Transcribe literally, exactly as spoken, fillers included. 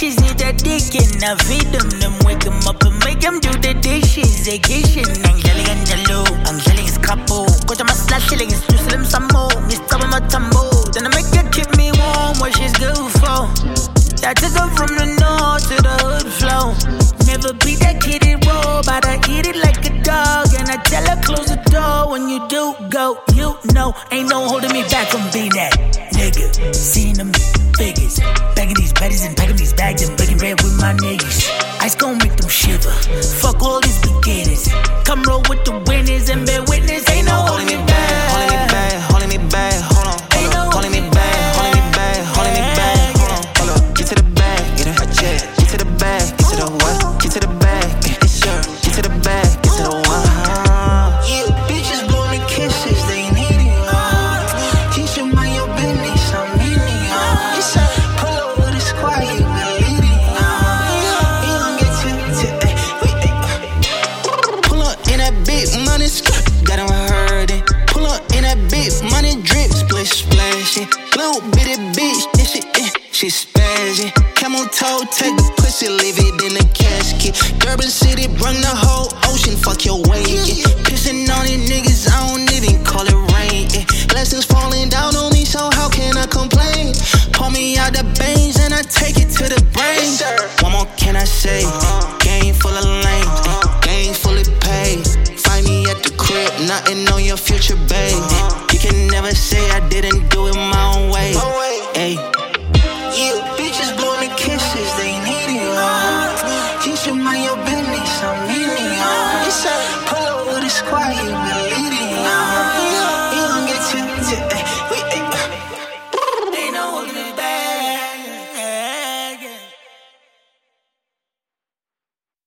bitches need that dick and I feed them. Them wake them up and make them do the dishes. They kitchen. Angeli Angelo, Angeli is couple. Coach I'm a slash shilling, it's too slim some more. Miss top of my tumble. Then I make her keep me warm, what she's good for. I took her from the north to the hood flow. Never beat that kid it raw, but I eat it like a dog. And I tell her close the door when you do go. You know, ain't no holding me back from being that nigga. Seeing them figures, bagging these baddies and packing these bags and breaking bread with my niggas. Ice gon' make them shiver. Fuck all these beginners. Come roll with the winners and bear witness. Ain't no holding me back. Holding me back, holding me back. Hold on, hold on. Holding me back, holding me back, holding me back. Hold on, hold on. Get to the bag, get it. Get to the bag, get to the what? Get to the bag, get sure. Get to the bag, get to the what? Yeah, bitches blowing the kisses, they need it. Uh. Teach them mind your business, I'm in it. Uh. Pull over the squad, you can lead it. Uh. You gon' get tempted, ay, wait, ay. Pull up in that big money, got him hurting. Pull up in that big money, drip, splish, splashing. Little bitty bitch, this shit, eh, she spazzing. Camel toe, take the pussy, leave it in the casket. Durban City, bring the whole ocean, fuck your way. Yeah. Pissing on these niggas, I don't even call it rain. Yeah. Blessings falling down on me, so how can I complain? Pull me out the veins and I take it to the brain. Yes, what more can I say? Uh-huh. Game full of lanes, uh-huh. Game fully paid. Find me at the crib, nothing on your future, babe. Uh-huh. You can never say I didn't do it my own way. Hey. Yeah, bitches blowing the kisses, they need it. Uh. Teach them mind your